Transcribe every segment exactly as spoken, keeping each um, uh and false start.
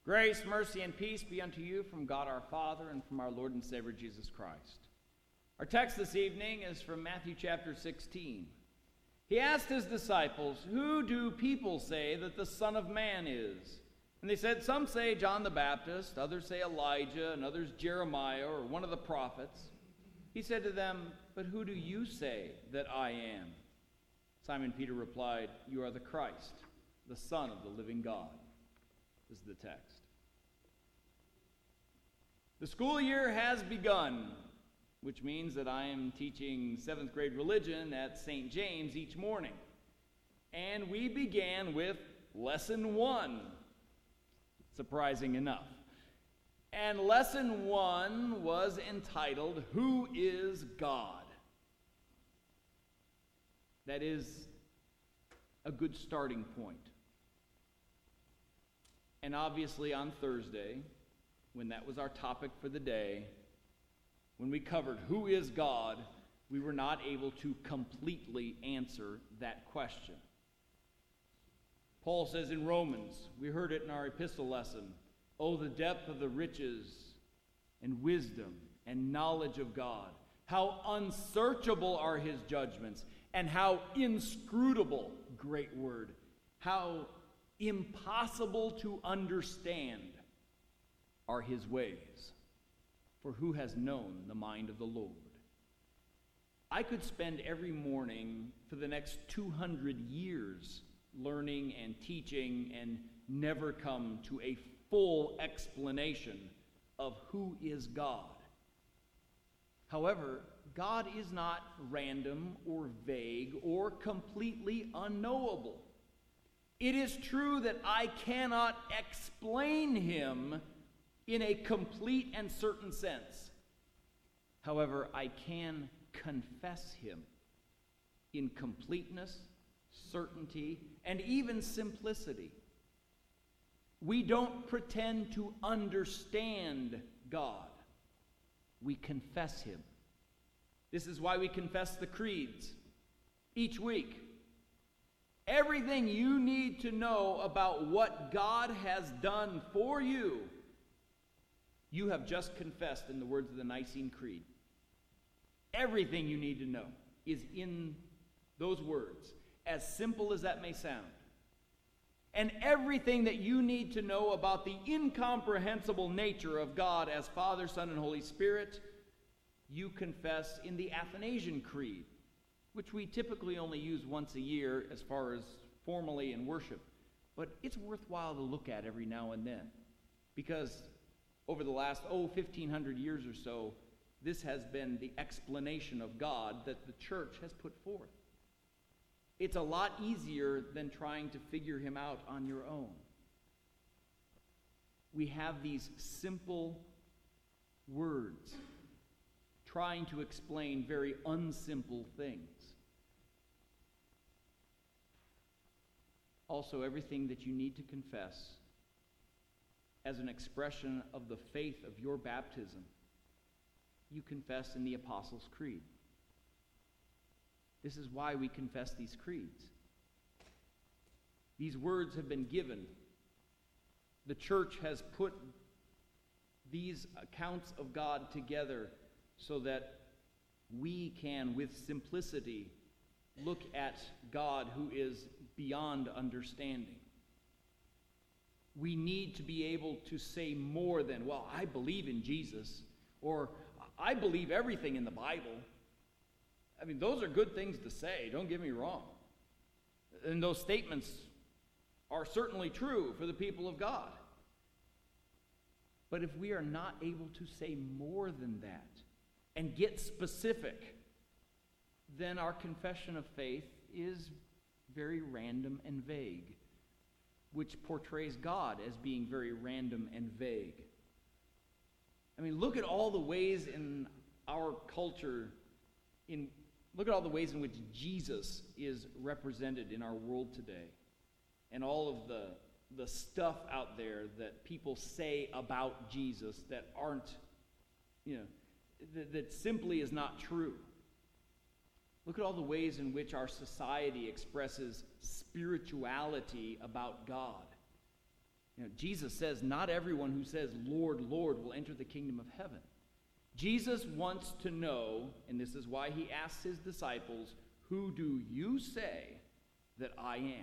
Grace, mercy, and peace be unto you from God our Father and from our Lord and Savior Jesus Christ. Our text this evening is from Matthew chapter sixteen. He asked his disciples, "Who do people say that the Son of Man is?" And they said, "Some say John the Baptist, others say Elijah, and others Jeremiah or one of the prophets." He said to them, "But who do you say that I am?" Simon Peter replied, "You are the Christ, the Son of the living God." This is the text. The school year has begun, which means that I am teaching seventh grade religion at Saint James each morning. And we began with lesson one, surprising enough. And lesson one was entitled, "Who is God?" That is a good starting point. And obviously on Thursday, when that was our topic for the day, when we covered who is God, we were not able to completely answer that question. Paul says in Romans, we heard it in our epistle lesson, "Oh, the depth of the riches and wisdom and knowledge of God. How unsearchable are his judgments, and how inscrutable," great word, "how impossible to understand are his ways. For who has known the mind of the Lord?" I could spend every morning for the next two hundred years learning and teaching and never come to a full explanation of who is God. However, God is not random or vague or completely unknowable. It is true that I cannot explain him in a complete and certain sense. However, I can confess him in completeness, certainty, and even simplicity. We don't pretend to understand God. We confess him. This is why we confess the creeds each week. Everything you need to know about what God has done for you, you have just confessed in the words of the Nicene Creed. Everything you need to know is in those words, as simple as that may sound. And everything that you need to know about the incomprehensible nature of God as Father, Son, and Holy Spirit, you confess in the Athanasian Creed, which we typically only use once a year as far as formally in worship. But it's worthwhile to look at every now and then, because over the last, oh, fifteen hundred years or so, this has been the explanation of God that the church has put forth. It's a lot easier than trying to figure him out on your own. We have these simple words trying to explain very unsimple things. Also, everything that you need to confess as an expression of the faith of your baptism, you confess in the Apostles' Creed. This is why we confess these creeds. These words have been given. The church has put these accounts of God together so that we can, with simplicity, look at God who is beyond understanding. We need to be able to say more than, "Well, I believe in Jesus," or "I believe everything in the Bible." I mean, those are good things to say, don't get me wrong. And those statements are certainly true for the people of God. But if we are not able to say more than that and get specific, then our confession of faith is very random and vague, which portrays God as being very random and vague. I mean, look at all the ways in our culture, in look at all the ways in which Jesus is represented in our world today, and all of the, the stuff out there that people say about Jesus that aren't, you know, that, that simply is not true. Look at all the ways in which our society expresses spirituality about God. You know, Jesus says, not everyone who says, Lord, Lord, will enter the kingdom of heaven. Jesus wants to know, and this is why he asks his disciples, who do you say that I am?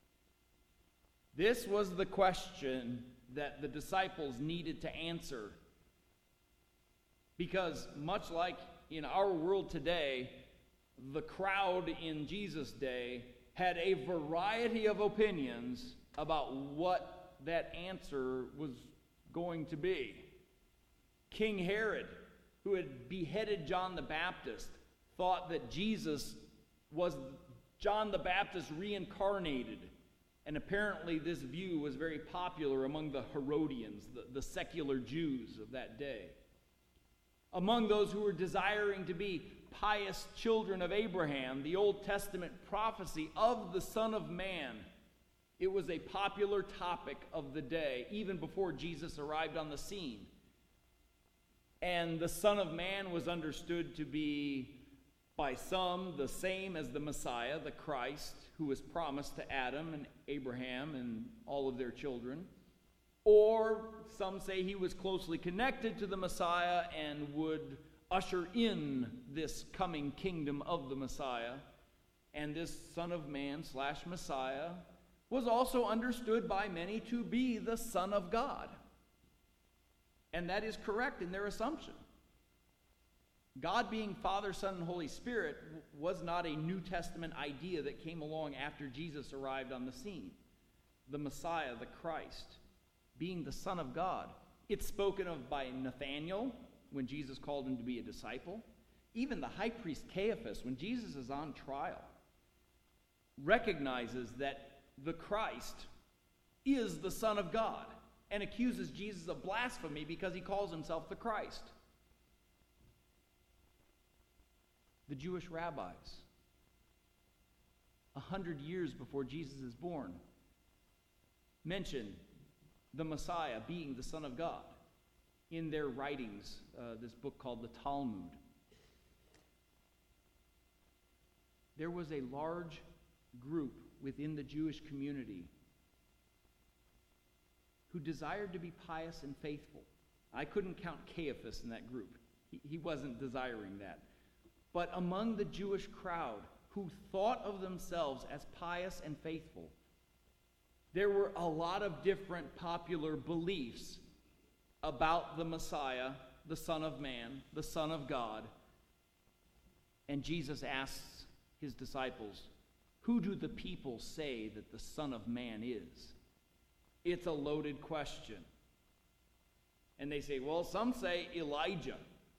This was the question that the disciples needed to answer. Because much like in our world today, the crowd in Jesus' day had a variety of opinions about what that answer was going to be. King Herod, who had beheaded John the Baptist, thought that Jesus was John the Baptist reincarnated. And apparently this view was very popular among the Herodians, the, the secular Jews of that day. Among those who were desiring to be pious children of Abraham, the Old Testament prophecy of the Son of Man, it was a popular topic of the day, even before Jesus arrived on the scene. And the Son of Man was understood to be, by some, the same as the Messiah, the Christ, who was promised to Adam and Abraham and all of their children. Or some say he was closely connected to the Messiah and would usher in this coming kingdom of the Messiah. And this Son of Man slash Messiah was also understood by many to be the Son of God. And that is correct in their assumption. God being Father, Son, and Holy Spirit was not a New Testament idea that came along after Jesus arrived on the scene. The Messiah, the Christ, being the Son of God. It's spoken of by Nathanael when Jesus called him to be a disciple. Even the high priest Caiaphas, when Jesus is on trial, recognizes that the Christ is the Son of God and accuses Jesus of blasphemy because he calls himself the Christ. The Jewish rabbis, a hundred years before Jesus is born, mention the Messiah being the Son of God in their writings, uh, this book called the Talmud. There was a large group within the Jewish community who desired to be pious and faithful. I couldn't count Caiaphas in that group. He, he wasn't desiring that. But among the Jewish crowd who thought of themselves as pious and faithful, there were a lot of different popular beliefs about the Messiah, the Son of Man, the Son of God. And Jesus asks his disciples, who do the people say that the Son of Man is? It's a loaded question. And they say, well, some say Elijah.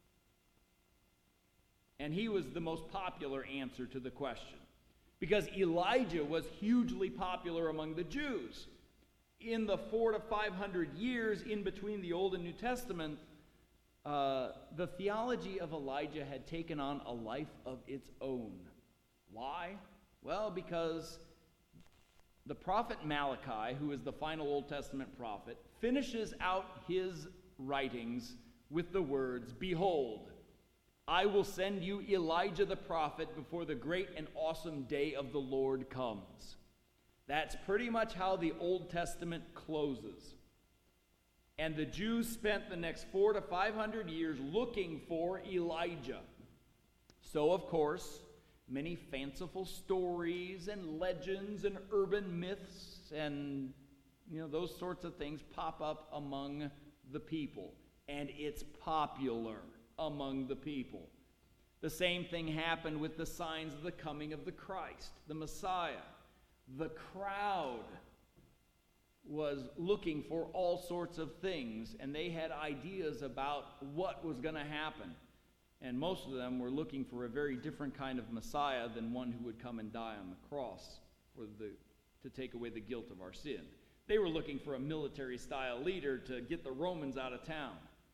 And he was the most popular answer to the question, because Elijah was hugely popular among the Jews. In the four to five hundred years in between the Old and New Testament, uh, the theology of Elijah had taken on a life of its own. Why? Well, because the prophet Malachi, who is the final Old Testament prophet, finishes out his writings with the words, "Behold, I will send you Elijah the prophet before the great and awesome day of the Lord comes." That's pretty much how the Old Testament closes. And the Jews spent the next four to five hundred years looking for Elijah. So, of course, many fanciful stories and legends and urban myths and, you know, those sorts of things pop up among the people. And it's popular among the people. The same thing happened with the signs of the coming of the Christ, the Messiah. The crowd was looking for all sorts of things, and they had ideas about what was going to happen. And most of them were looking for a very different kind of Messiah than one who would come and die on the cross for the, to take away the guilt of our sin. They were looking for a military-style leader to get the Romans out of town.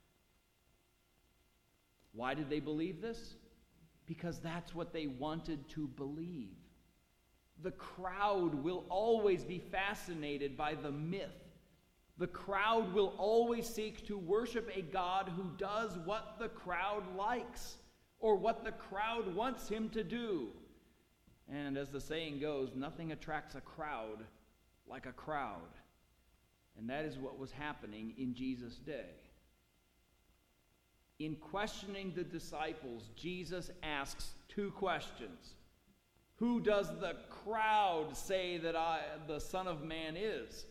Why did they believe this? Because that's what they wanted to believe. The crowd will always be fascinated by the myth. The crowd will always seek to worship a God who does what the crowd likes or what the crowd wants him to do. And as the saying goes, nothing attracts a crowd like a crowd. And that is what was happening in Jesus' day. In questioning the disciples, Jesus asks two questions. Who does the crowd say that I, the Son of Man is?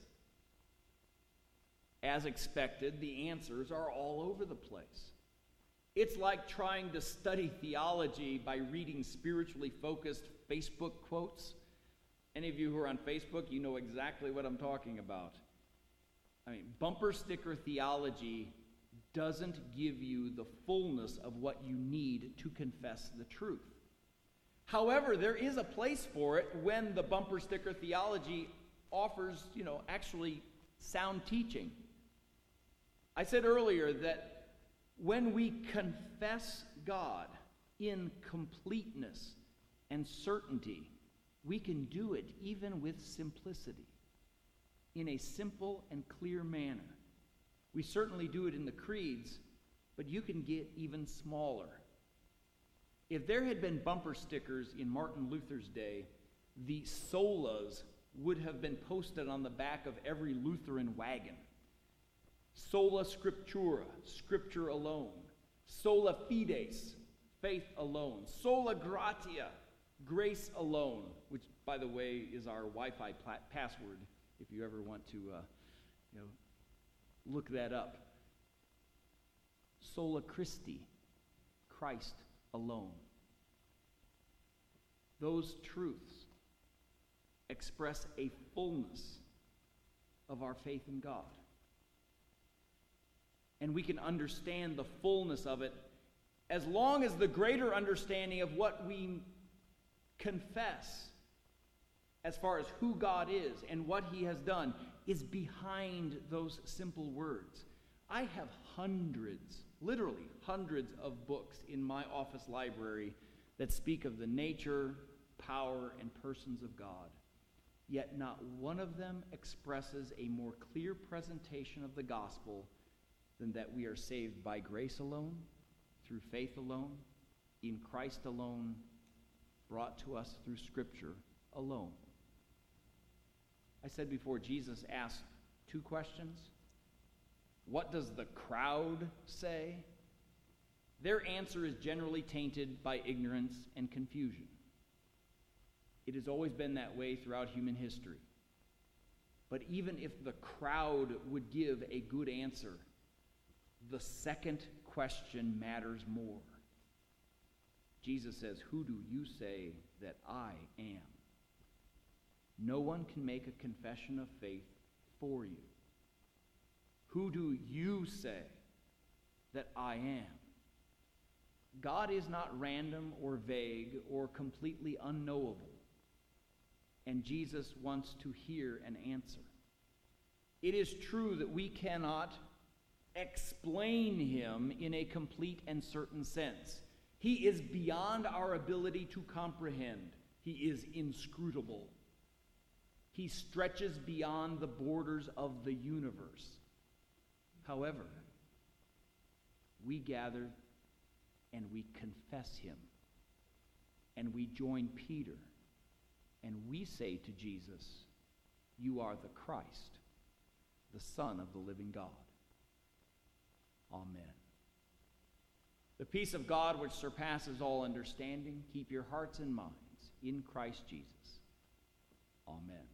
As expected, the answers are all over the place. It's like trying to study theology by reading spiritually focused Facebook quotes. Any of you who are on Facebook, you know exactly what I'm talking about. I mean, bumper sticker theology doesn't give you the fullness of what you need to confess the truth. However, there is a place for it when the bumper sticker theology offers, you know, actually sound teaching. I said earlier that when we confess God in completeness and certainty, we can do it even with simplicity, in a simple and clear manner. We certainly do it in the creeds, but you can get even smaller. If there had been bumper stickers in Martin Luther's day, the solas would have been posted on the back of every Lutheran wagon. Sola scriptura, scripture alone. Sola fides, faith alone. Sola gratia, grace alone, which, by the way, is our Wi-Fi pla- password if you ever want to uh, you know, look that up. Sola Christi, Christ alone. Those truths express a fullness of our faith in God. And we can understand the fullness of it as long as the greater understanding of what we confess as far as who God is and what he has done is behind those simple words. I have hundreds, literally hundreds of books in my office library that speak of the nature, power, and persons of God. Yet not one of them expresses a more clear presentation of the gospel than that we are saved by grace alone, through faith alone, in Christ alone, brought to us through Scripture alone. I said before, Jesus asked two questions. What does the crowd say? Their answer is generally tainted by ignorance and confusion. It has always been that way throughout human history. But even if the crowd would give a good answer, the second question matters more. Jesus says, "Who do you say that I am?" No one can make a confession of faith for you. Who do you say that I am? God is not random or vague or completely unknowable. And Jesus wants to hear an answer. It is true that we cannot explain him in a complete and certain sense. He is beyond our ability to comprehend. He is inscrutable. He stretches beyond the borders of the universe. However, we gather and we confess him. And we join Peter. And we say to Jesus, "You are the Christ, the Son of the living God." Amen. The peace of God which surpasses all understanding, keep your hearts and minds in Christ Jesus. Amen.